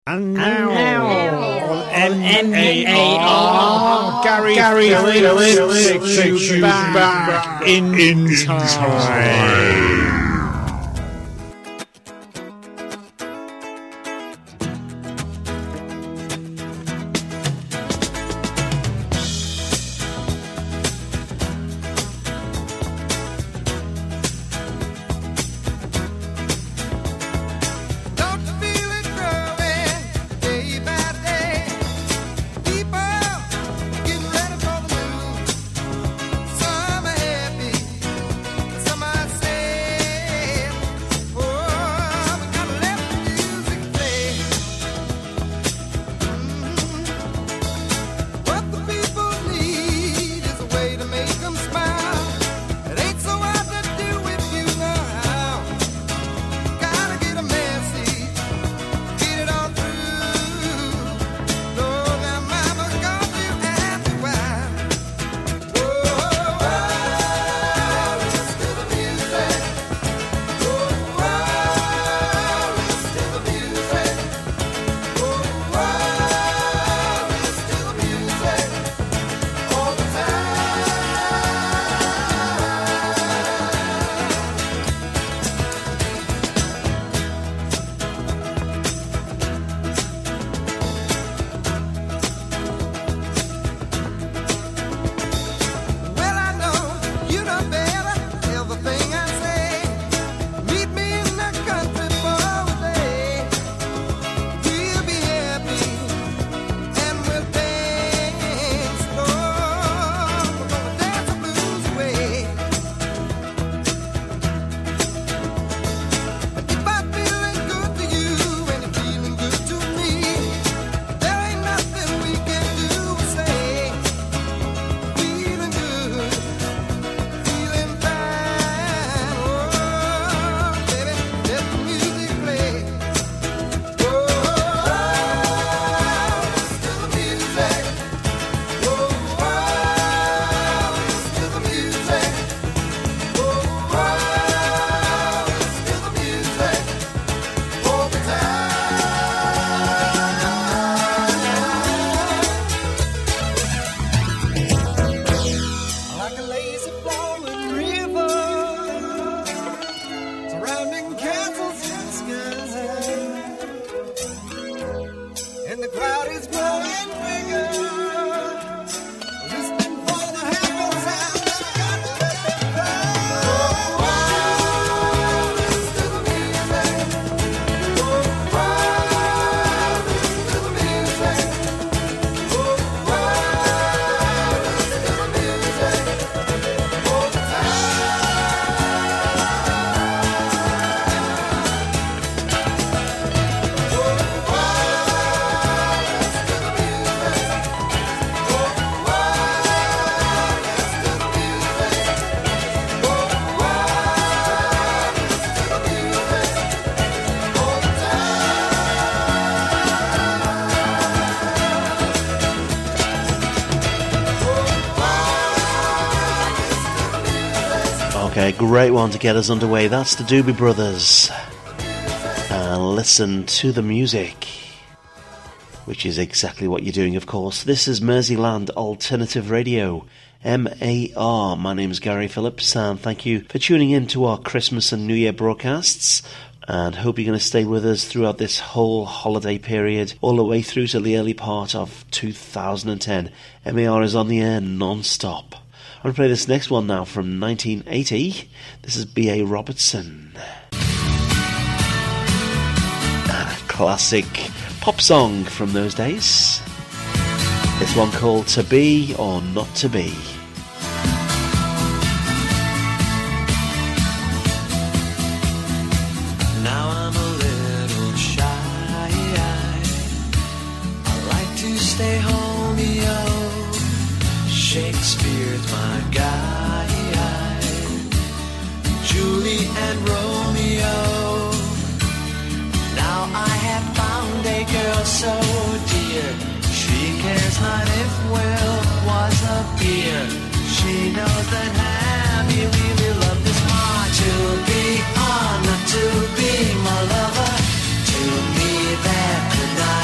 And now, on NAR, Gary Phillips takes you back in time. Okay, great one to get us underway. That's the Doobie Brothers. And listen to the music, which is exactly what you're doing, of course. This is Merseyland Alternative Radio, MAR. My name's Gary Phillips, and thank you for tuning in to our Christmas and New Year broadcasts. And hope you're going to stay with us throughout this whole holiday period, all the way through to the early part of 2010. MAR is on the air non-stop. I'm going to play this next one now from 1980. This is B.A. Robertson. A classic pop song from those days. This one called To Be or Not To Be. Now I'm a little shy. I like to stay home, yo. Shakespeare's my guy, Julie and Romeo. Now I have found a girl so dear. She cares not if Will was a peer. She knows that Hammy really loved this part. To be or not to be my lover, to me that could not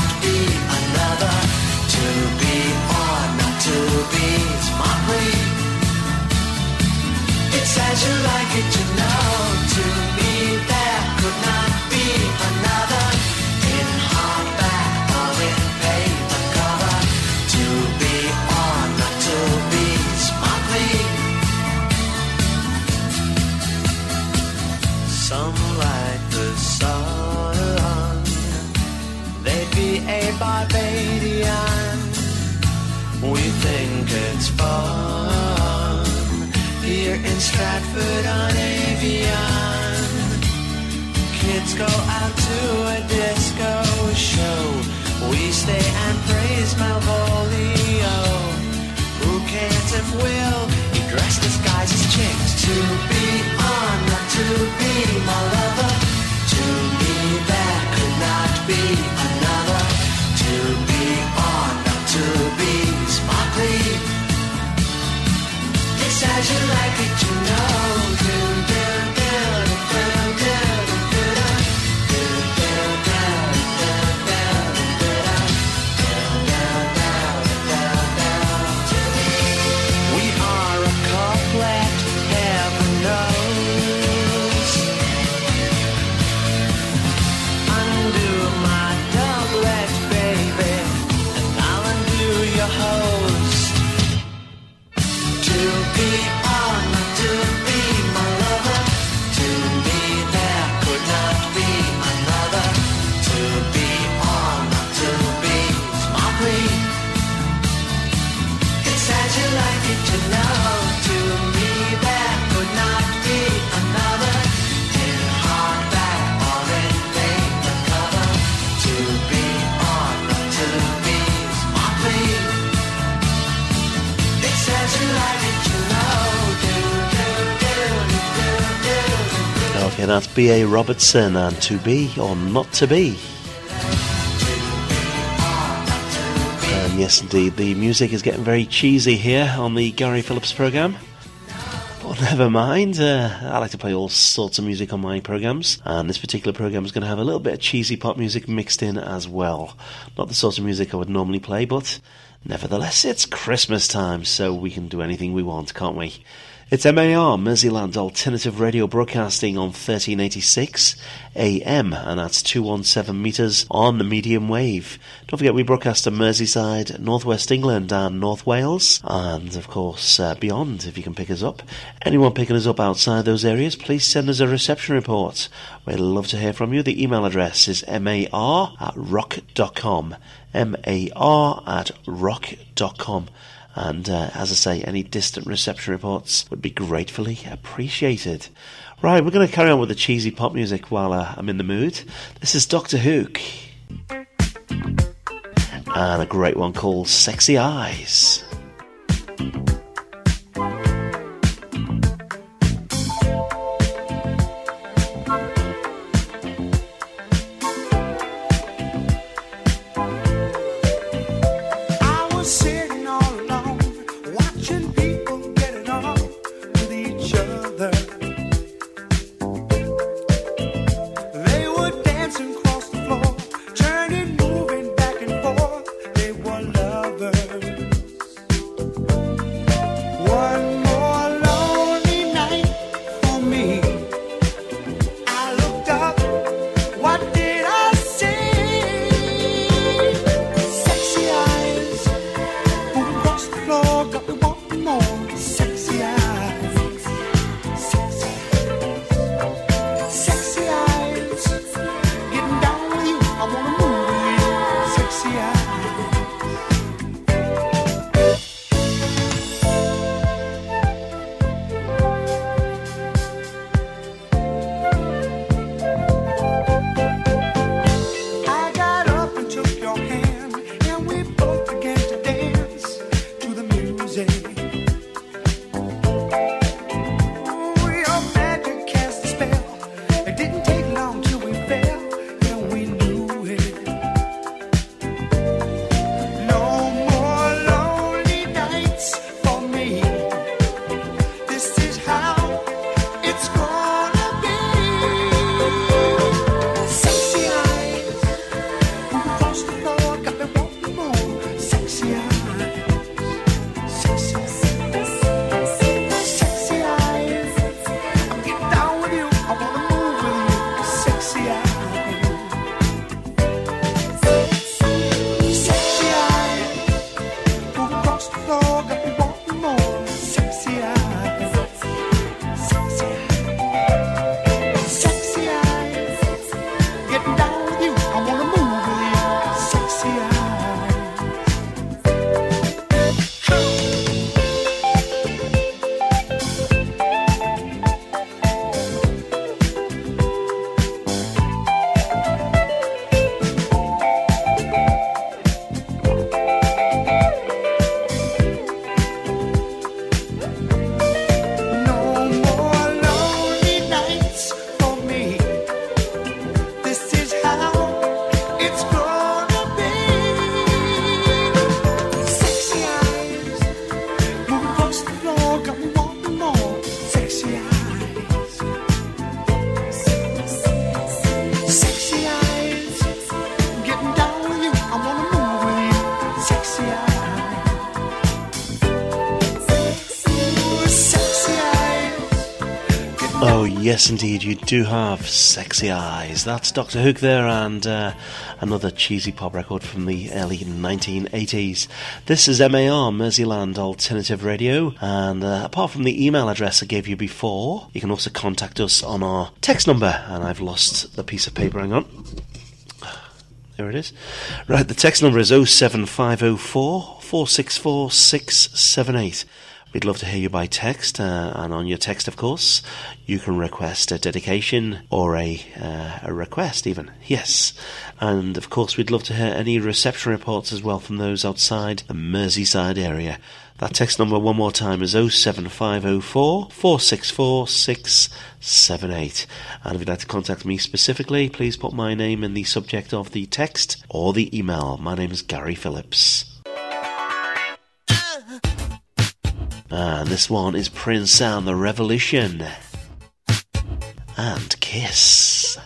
be a Barbadian. We think it's fun here in Stratford-on-Avon. Kids go out to a disco show. We stay and praise Malvolio. Who cares if Will, he dressed disguised as chicks. To be or not to be my lover. To me there could not be another. To be or not to be smartly. It's as you like it, you know. Do, do, do, do, do, do, do, do, do, we are a couplet, heaven knows. Undo my doublet, baby, and I'll undo your host. To be or not to be my lover. To me there could not be another. To be or not to be smartly. It's as you like it, you know. To me there could not be another. In hardback or in paper cover. To be or not to be smartly. It's as you like it, you know. Do, do, do, do, do, do. Okay, that's B.A. Robertson and To Be or Not To Be. And yes, indeed, the music is getting very cheesy here on the Gary Phillips programme. But never mind, I like to play all sorts of music on my programmes, and this particular programme is going to have a little bit of cheesy pop music mixed in as well. Not the sort of music I would normally play, but nevertheless, it's Christmas time, so we can do anything we want, can't we? It's MAR, Merseyland Alternative Radio Broadcasting on 1386 AM, and that's 217 metres on the medium wave. Don't forget we broadcast to Merseyside, North West England and North Wales, and of course beyond if you can pick us up. Anyone picking us up outside those areas, please send us a reception report. We'd love to hear from you. The email address is mar@rock.com, mar@rock.com. And as I say, any distant reception reports would be gratefully appreciated. Right, we're going to carry on with the cheesy pop music while I'm in the mood. This is Dr. Hook. And a great one called Sexy Eyes. Yes, indeed, you do have sexy eyes. That's Dr. Hook there, and another cheesy pop record from the early 1980s. This is MAR, Merseyland Alternative Radio, and apart from the email address I gave you before, you can also contact us on our text number, and I've lost the piece of paper, hang on. There it is. Right, the text number is 07504 464 678. We'd love to hear you by text, and on your text, of course, you can request a dedication or a request even. Yes. And, of course, we'd love to hear any reception reports as well from those outside the Merseyside area. That text number one more time is 07504 464 678. And if you'd like to contact me specifically, please put my name in the subject of the text or the email. My name is Gary Phillips. And this one is Prince and the Revolution. And Kiss.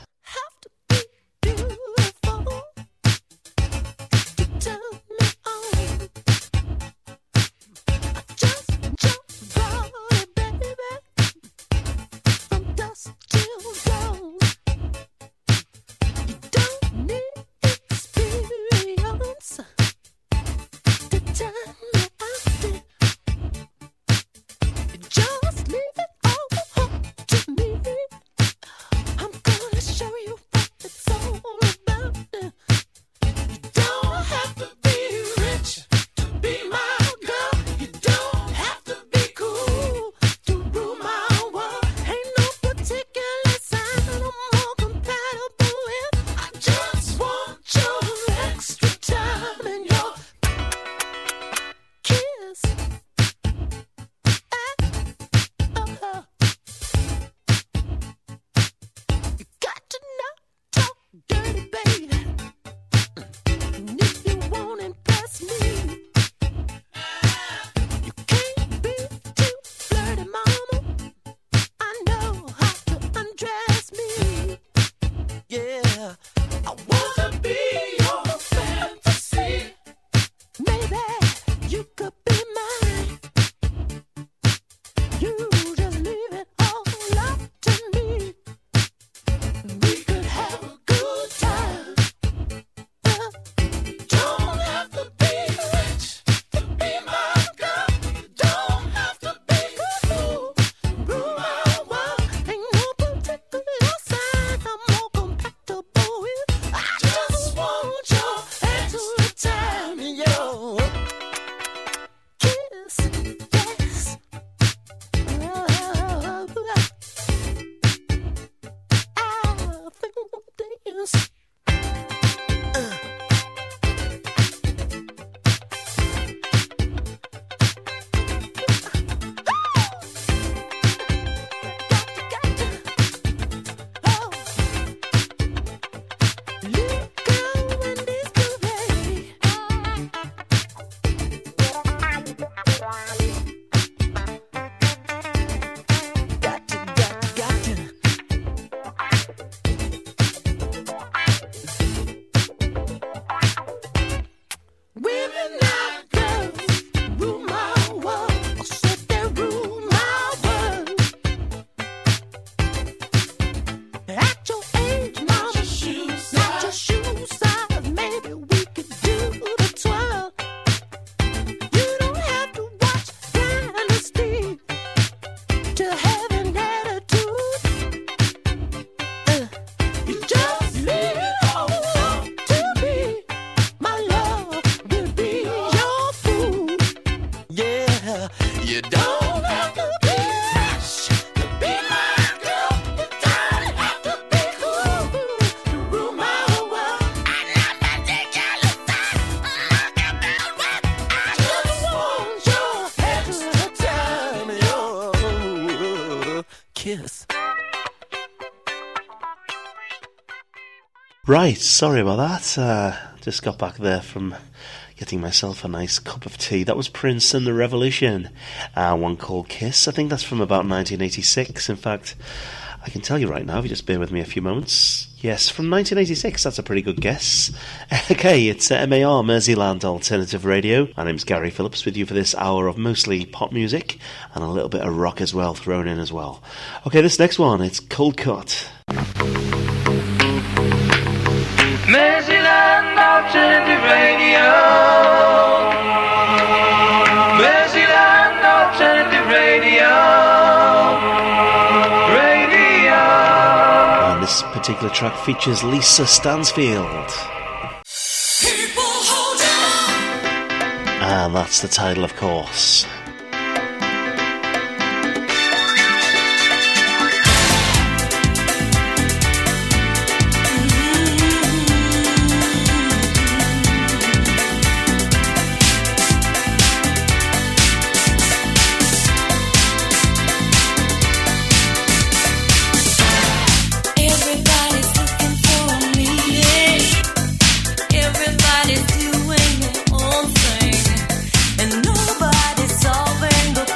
Right, sorry about that. Just got back there from getting myself a nice cup of tea. That was Prince and the Revolution. One called Kiss. I think that's from about 1986. In fact, I can tell you right now, if you just bear with me a few moments. Yes, from 1986, that's a pretty good guess. Okay, it's MAR, Merseyland Alternative Radio. My name's Gary Phillips with you for this hour of mostly pop music and a little bit of rock as well, thrown in as well. Okay, this next one, it's Cold Cut. Merseyland Alternative Radio. Merseyland Alternative Radio. This particular track features Lisa Stansfield. People hold on. And that's the title, of course. Everybody's doing their own thing, and nobody's solving the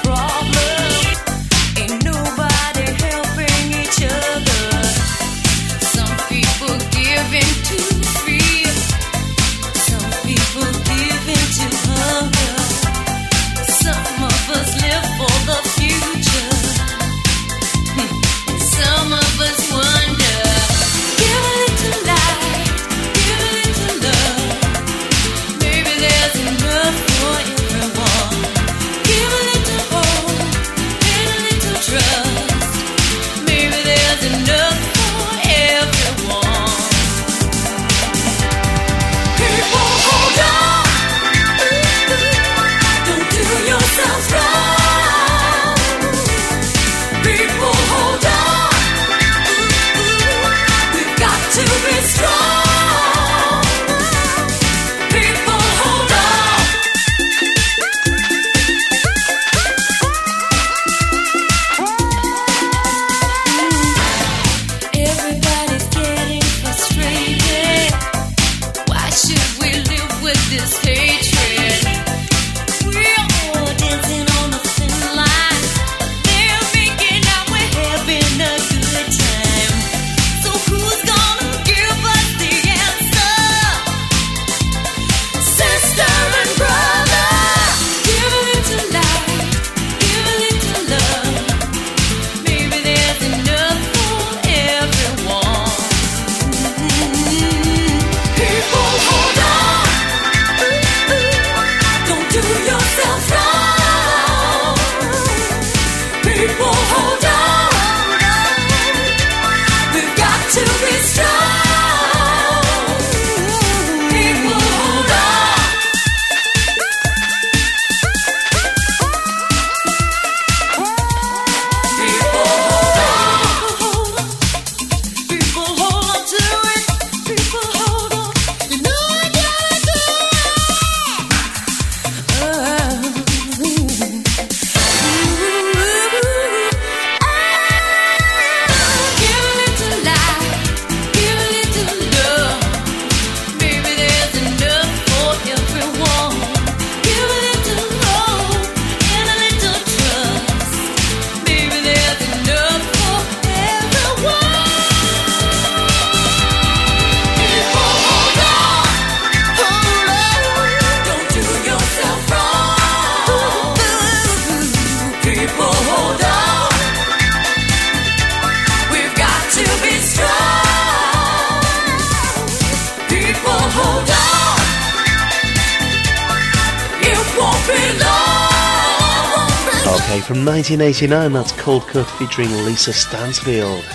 Okay, from 1989, that's Cold Cut featuring Lisa Stansfield.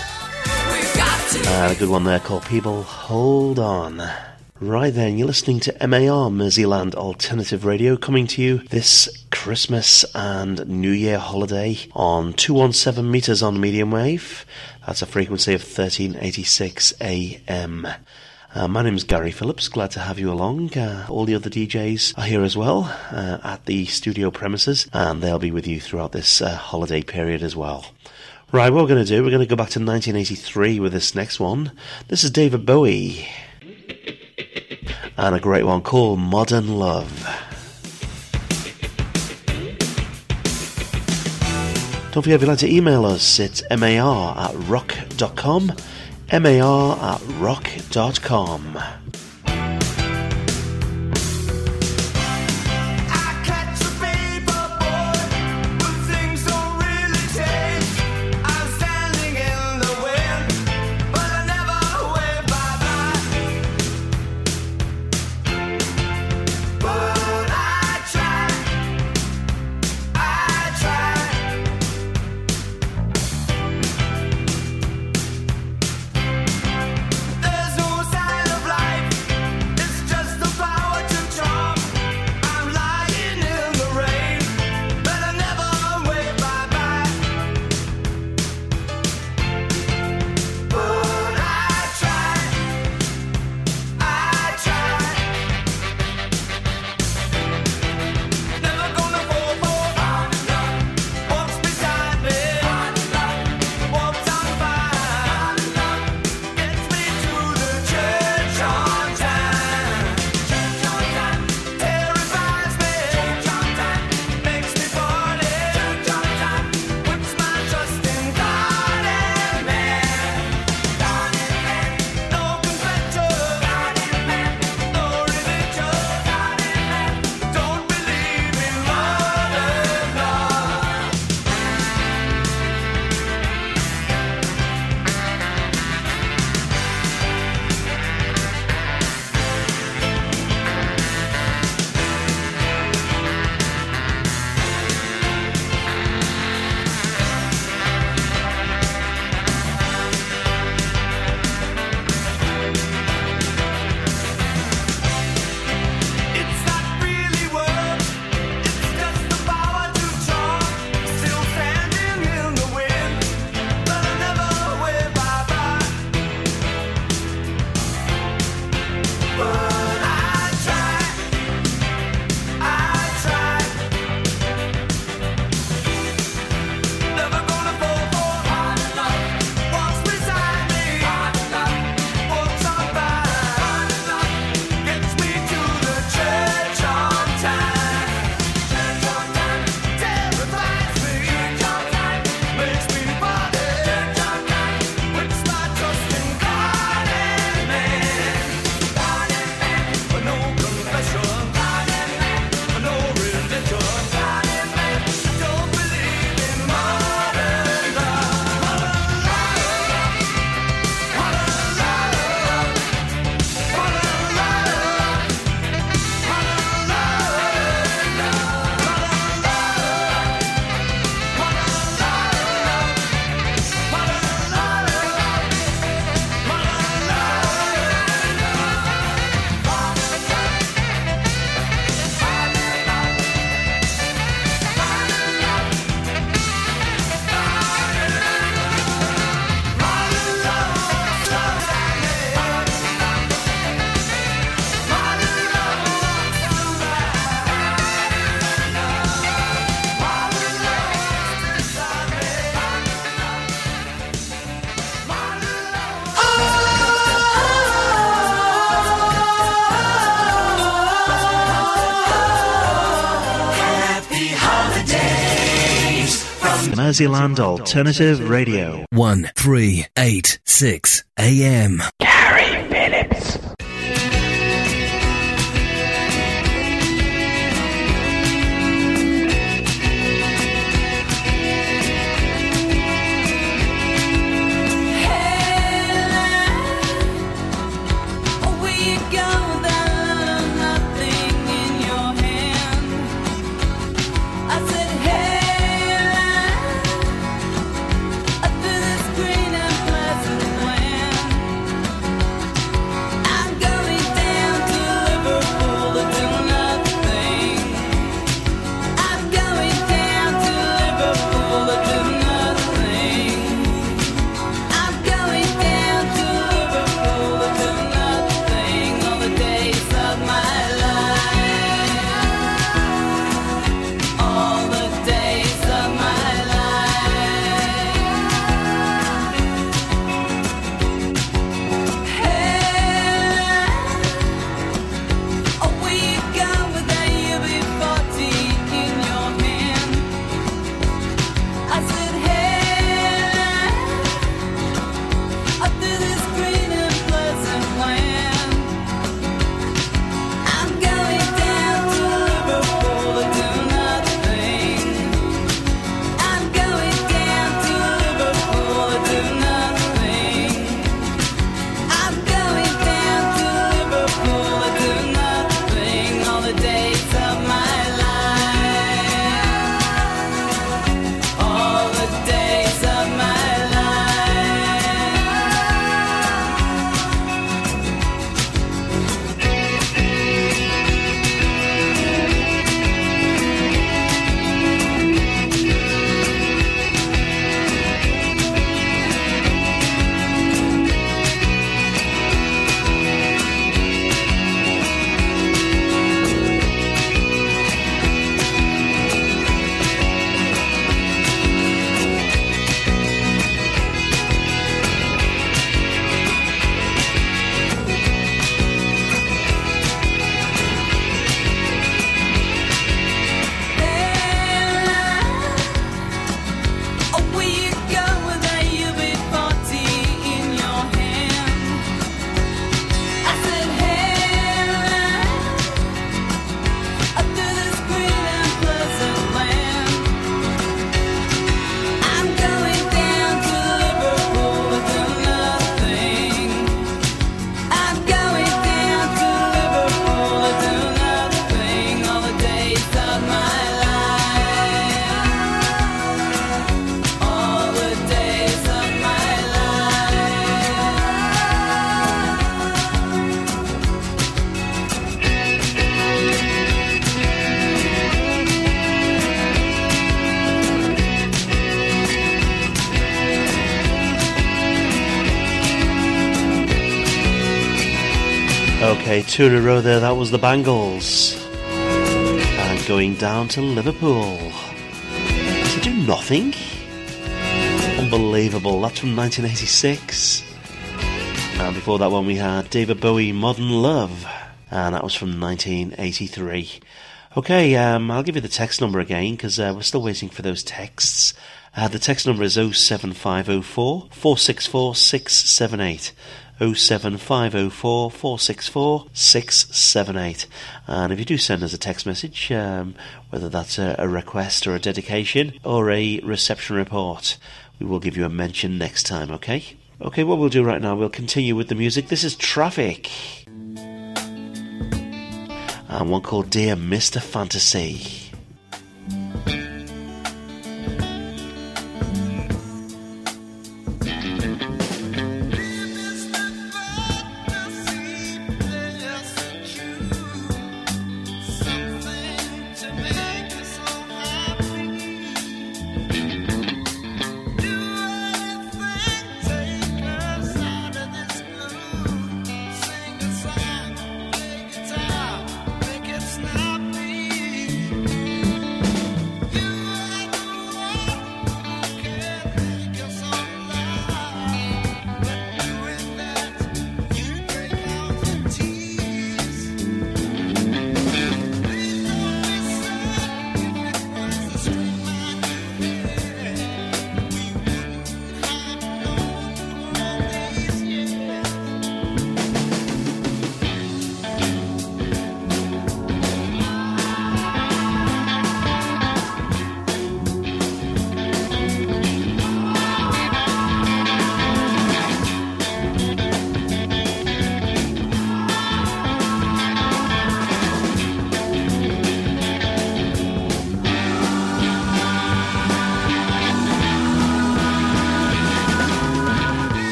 And a good one there called People Hold On. Right then, you're listening to MAR, Merseyland Alternative Radio, coming to you this Christmas and New Year holiday on 217 metres on medium wave. That's a frequency of 1386 AM. My name's Gary Phillips, glad to have you along. All the other DJs are here as well at the studio premises, and they'll be with you throughout this holiday period as well. Right, what we're going to do, we're going to go back to 1983 with this next one. This is David Bowie, and a great one called Modern Love. Don't forget, if you'd like to email us, it's mar@rock.com, mar@rock.com. Merseyland Alternative Radio. 1386 AM. Gary Phillips. I'm Okay, 2 in a row there, that was the Bangles. And going down to Liverpool. Does it do nothing? Unbelievable, that's from 1986. And before that one we had David Bowie, Modern Love. And that was from 1983. Okay, I'll give you the text number again, because we're still waiting for those texts. The text number is 07504 464 678. 07504 464 678. And if you do send us a text message, whether that's a request or a dedication or a reception report, we will give you a mention next time, okay? Okay, what we'll do right now, we'll continue with the music. This is Traffic. And one called Dear Mr. Fantasy.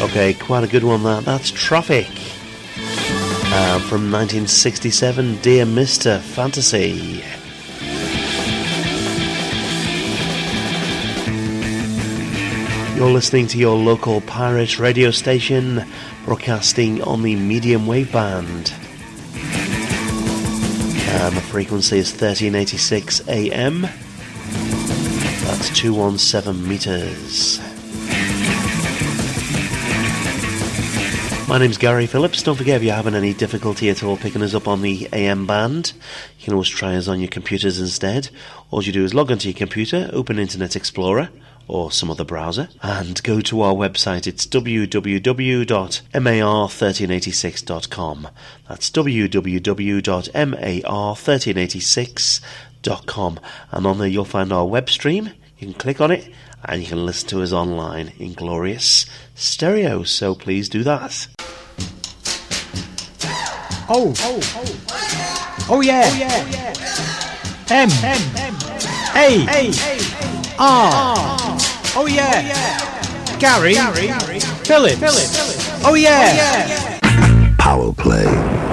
Okay, quite a good one that. That's Traffic. From 1967, Dear Mr. Fantasy. You're listening to your local pirate radio station, broadcasting on the medium wave band. And the frequency is 1386 AM. That's 217 meters. My name's Gary Phillips. Don't forget, if you're having any difficulty at all picking us up on the AM band, you can always try us on your computers instead. All you do is log onto your computer, open Internet Explorer or some other browser, and go to our website. It's www.mar1386.com. That's www.mar1386.com. And on there you'll find our web stream. You can click on it and you can listen to us online in glorious stereo, so please do that. Oh yeah. M A R. Oh yeah. Gary Phillips. Oh yeah. Power play.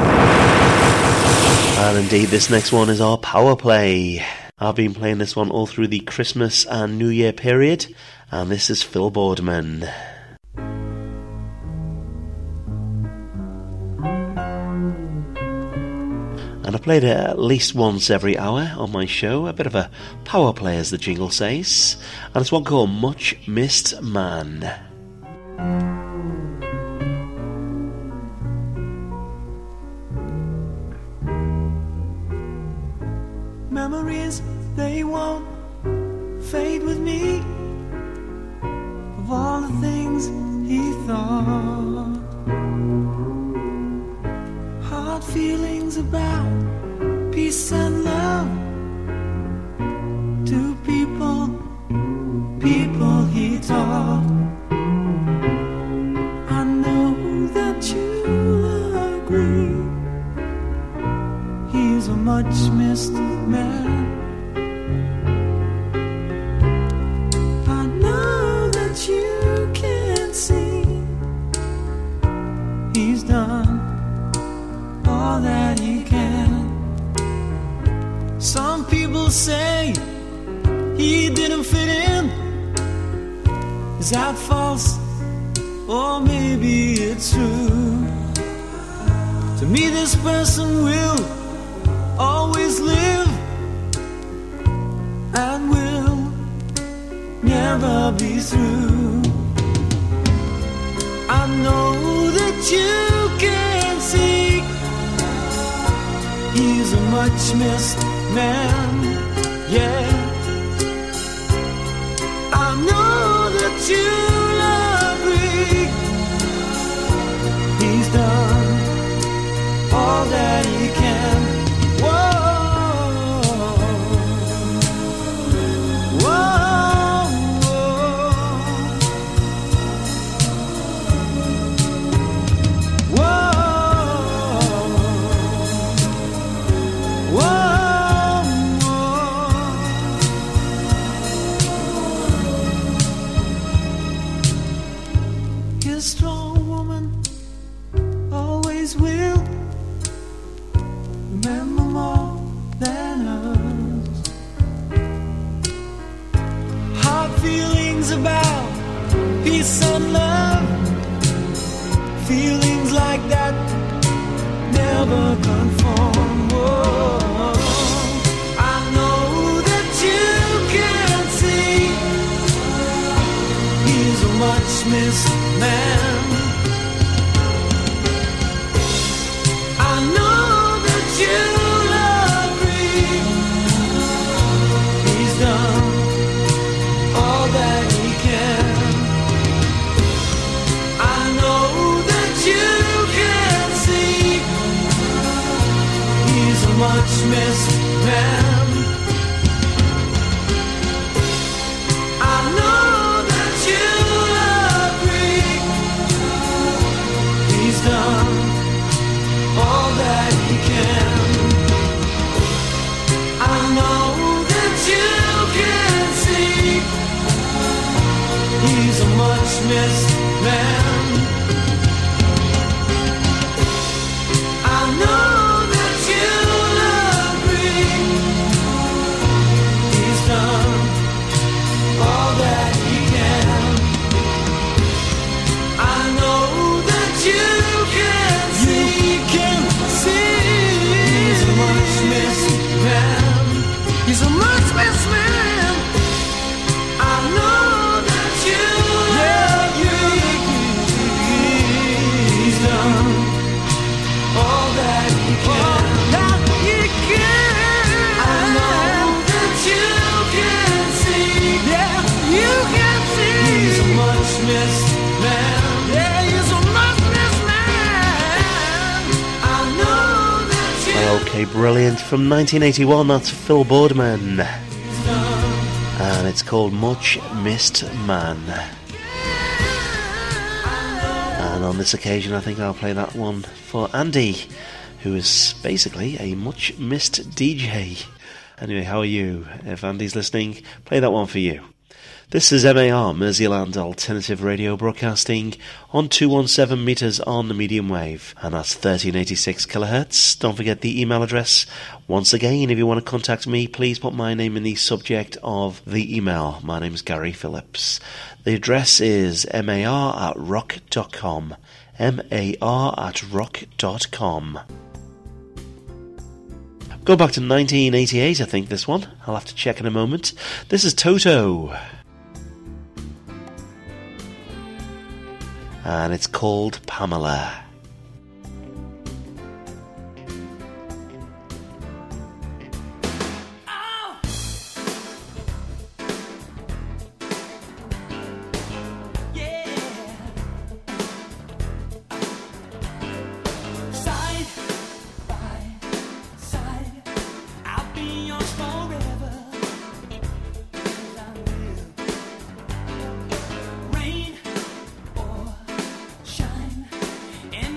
And indeed, this next one is our power play. I've been playing this one all through the Christmas and New Year period, and this is Phil Boardman. And I played it at least once every hour on my show, a bit of a power play as the jingle says, and it's one called Much Missed Man. Memories, they won't fade with me, of all the things he thought. Hard feelings about peace and love to people he taught. I know that you'll agree, he's a much missed man. I know that you can see, he's done all that he can. Some people say he didn't fit in. Is that false? Or maybe it's true. To me this person will always live and will never be through. I know that you can see, he's a much missed man, yeah. I know that you'll agree, he's done all that he can. Whoa, whoa, whoa, whoa. His strong woman always will remember more than us. Hard feelings about peace and love, feelings like that never conform. Whoa. I know that you can see, he's a much missed man. I know that you'll agree, he's done all that he can. I know that you can see, he's a much missed man. I know that you'll agree, he's done all that he can. I know that you can see, he's a much missed man. I know that you'll agree. He's done all that he can. I know that you can see. He's a much missed man. He's a much missed man. I know that you he's done all that he can. I know that you can see. Yeah, you can see. He's a much missed man. Yeah, he's a much missed man. I know that you. Okay, brilliant. From 1981, that's Phil Boardman. And it's called Much Missed Man. And on this occasion, I think I'll play that one for Andy, who is basically a much missed DJ. Anyway, how are you? If Andy's listening, play that one for you. This is MAR, Merseyland Alternative Radio, broadcasting on 217 metres on the medium wave, and that's 1386 kilohertz. Don't forget the email address. Once again, if you want to contact me, please put my name in the subject of the email. My name's Gary Phillips. The address is mar@rock.com. mar@rock.com. Go back to 1988, I think, this one. I'll have to check in a moment. This is Toto. And it's called Pamela. Rain or shine,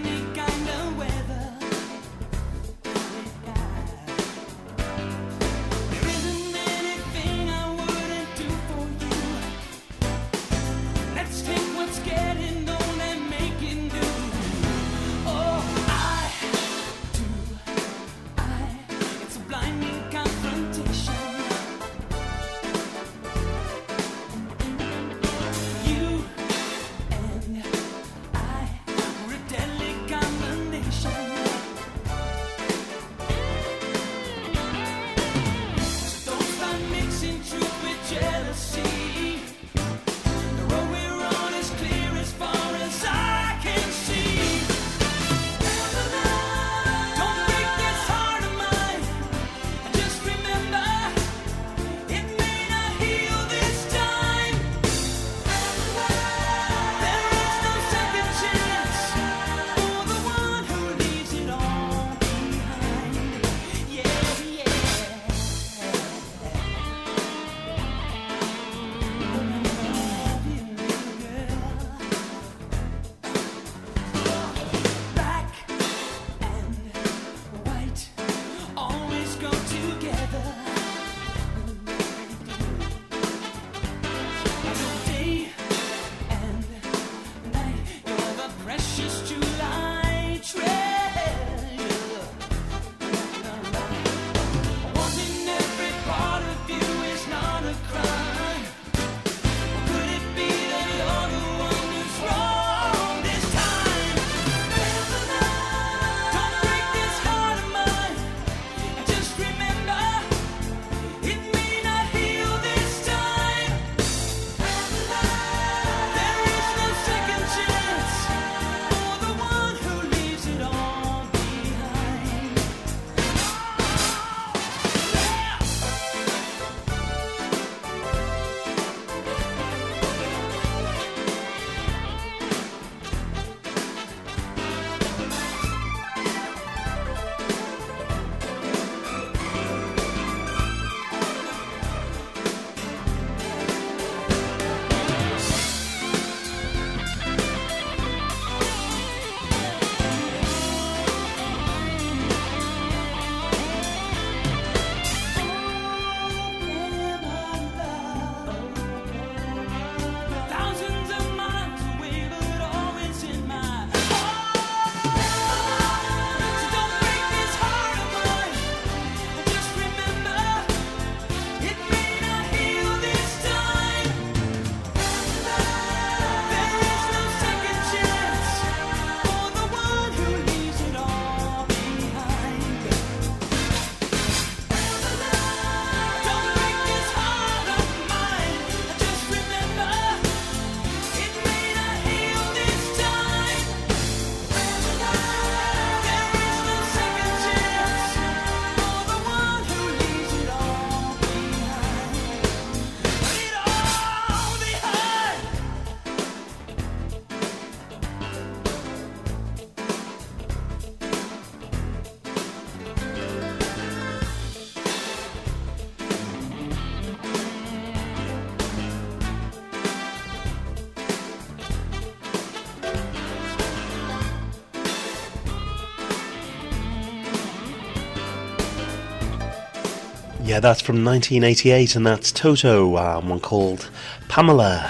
Yeah, that's from 1988, and that's Toto, one called Pamela.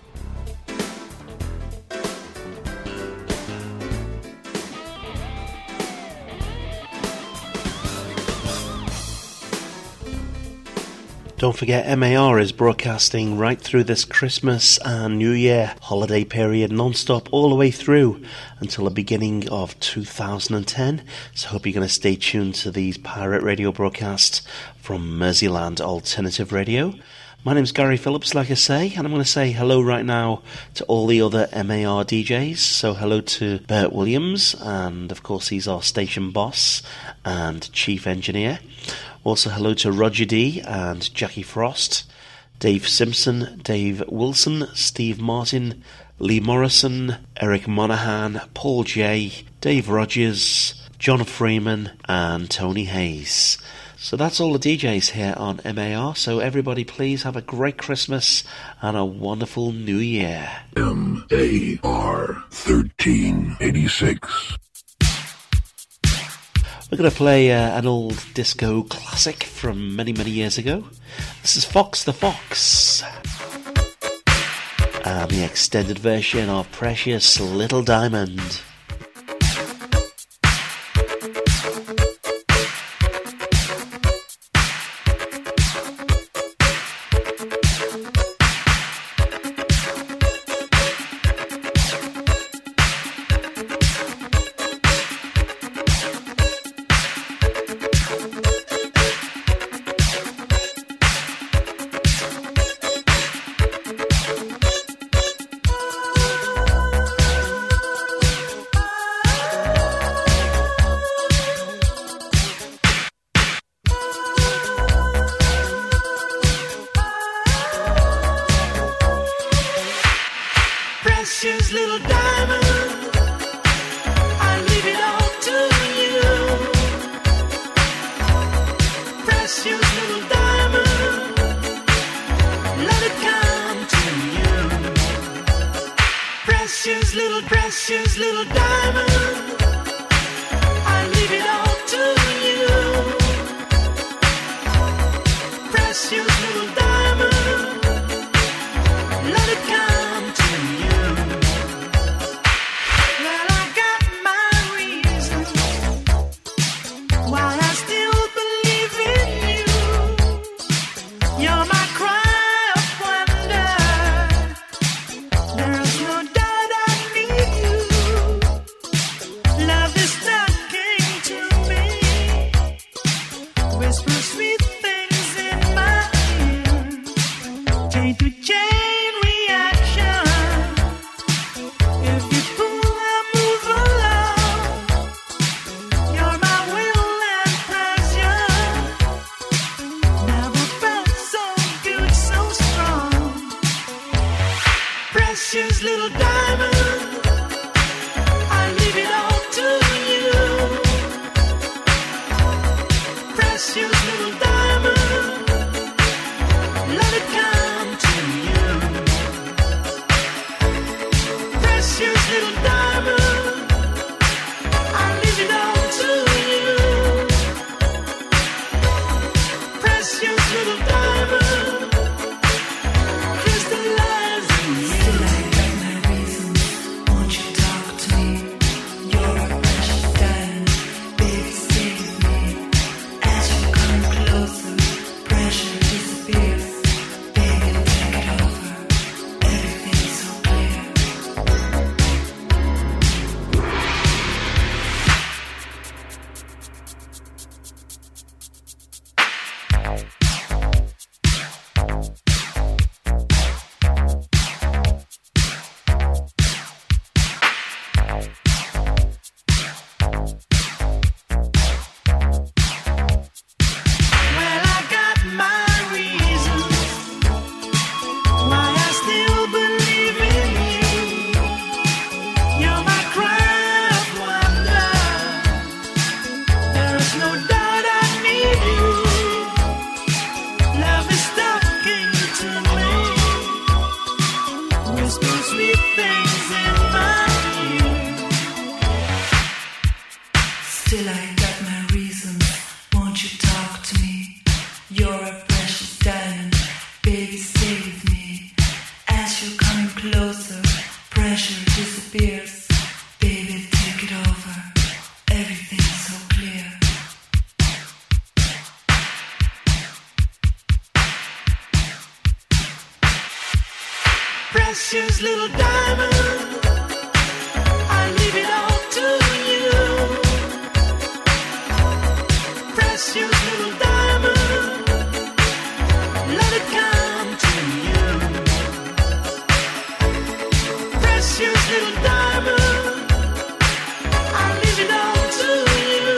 Don't forget, MAR is broadcasting right through this Christmas and New Year holiday period non-stop all the way through until the beginning of 2010. So I hope you're going to stay tuned to these pirate radio broadcasts from Merseyland Alternative Radio. My name's Gary Phillips, like I say, and I'm going to say hello right now to all the other MAR DJs. So hello to Bert Williams, and of course he's our station boss and chief engineer. Also hello to Roger D and Jackie Frost, Dave Simpson, Dave Wilson, Steve Martin, Lee Morrison, Eric Monaghan, Paul J, Dave Rogers, John Freeman and Tony Hayes. So that's all the DJs here on MAR, so everybody please have a great Christmas and a wonderful New Year. MAR 1386. We're going to play an old disco classic from many, many years ago. This is Fox the Fox. And the extended version of Precious Little Diamond. Still I got my reasons. Won't you talk to me? You're coming closer. Pressure disappears. Baby, take it over. Everything's so clear. Precious little diamond, I leave it all to you. Precious little diamond, let it come to you. Precious little diamond, I leave it all to you.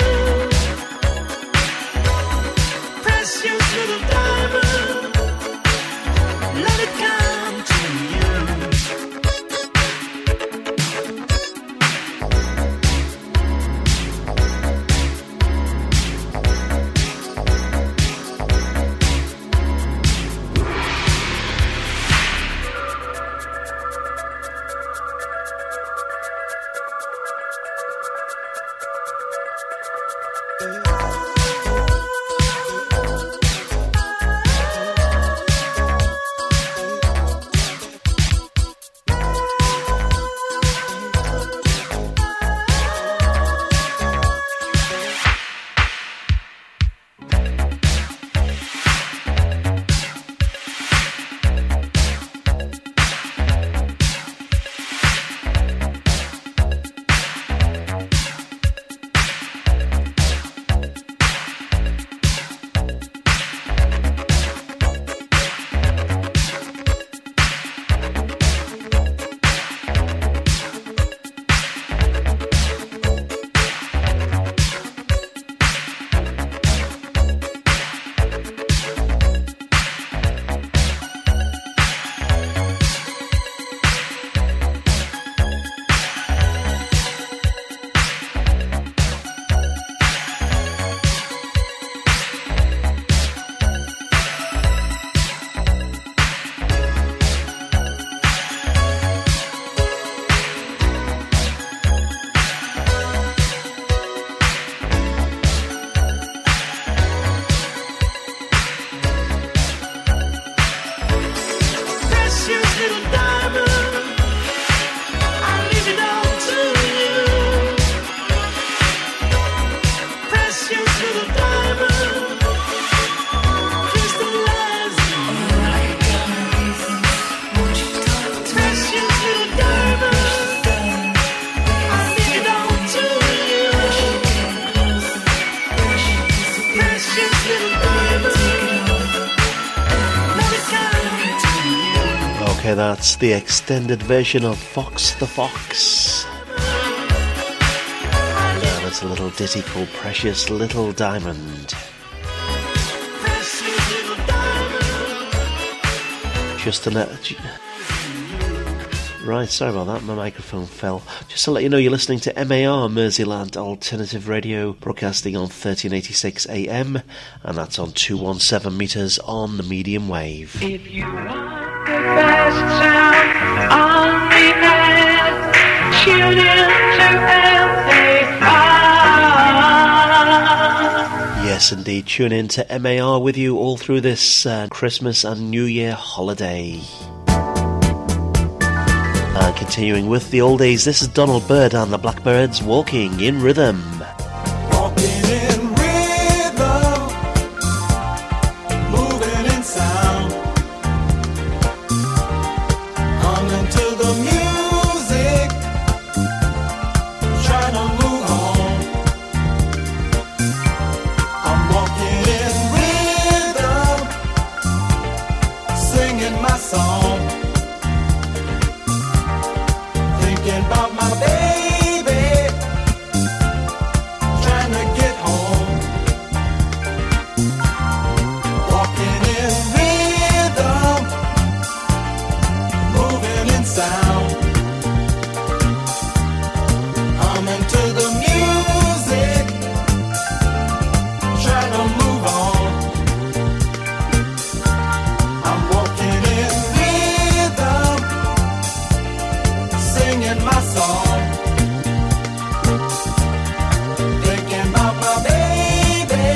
Precious little diamond, let it come to you. Okay, that's the extended version of Fox the Fox. And it's a little ditty called Precious Little Diamond. Just right, sorry about that, my microphone fell. Just to let you know, you're listening to MAR, Merseyland Alternative Radio, broadcasting on 1386 AM, and that's on 217 metres on the medium wave. If you want the best sound on demand, tune in to MAR. Yes, indeed, tune in to MAR with you all through this Christmas and New Year holiday. And continuing with the old days, this is Donald Byrd and the Blackbirds, Walking in Rhythm. Walking in rhythm, moving in sound, humming to the music, trying to move on. I'm walking in rhythm, singing my song, thinking about my baby, trying to get home. Walking in rhythm, moving in sound, humming to the music, trying to move on. I'm walking in rhythm, singing my song, thinking about my baby,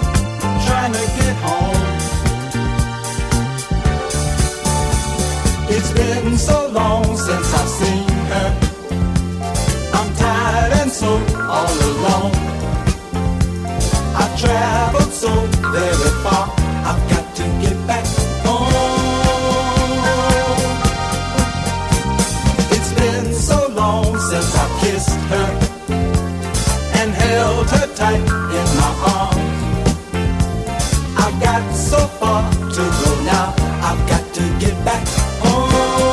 trying to get home. It's been so long since I've seen her. I'm tired and so all alone. I've traveled so very far. I've got to get back home. It's been so long since I've kissed her and held her tight in my arms. I've got so far to go now. I've got to get back home.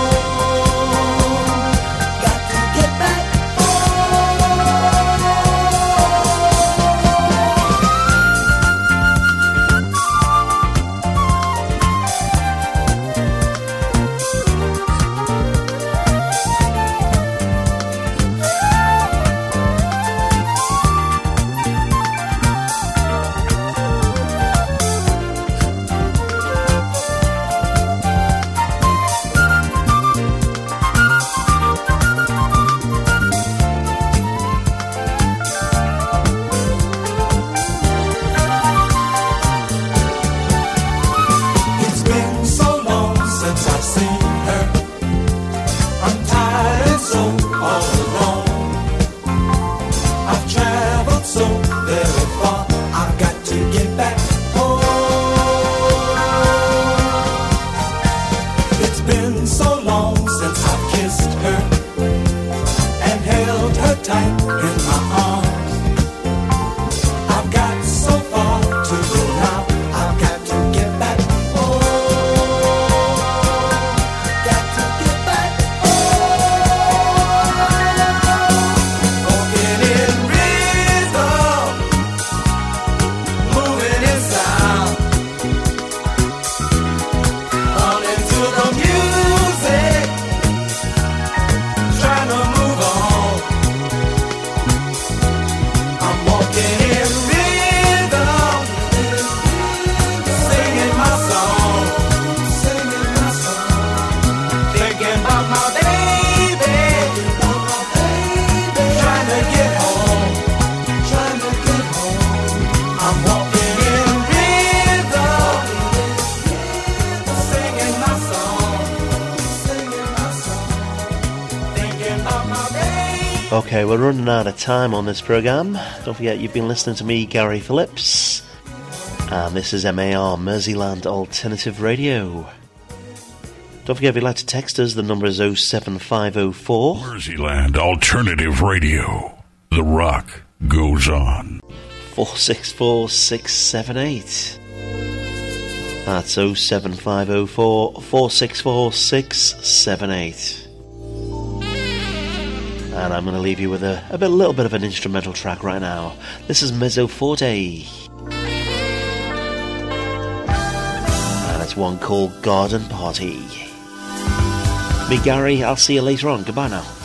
Got to get back Okay, we're running out of time on this programme. Don't forget, you've been listening to me, Gary Phillips, and this is MAR, Merseyland Alternative Radio. Don't forget, if you'd like to text us, the number is 07504 Merseyland Alternative Radio. The rock goes on. 464678. That's 07504 464678. And I'm going to leave you with a little bit of an instrumental track right now. This is Mezzo Forte. And it's one called Garden Party. Me, Gary, I'll see you later on. Goodbye now.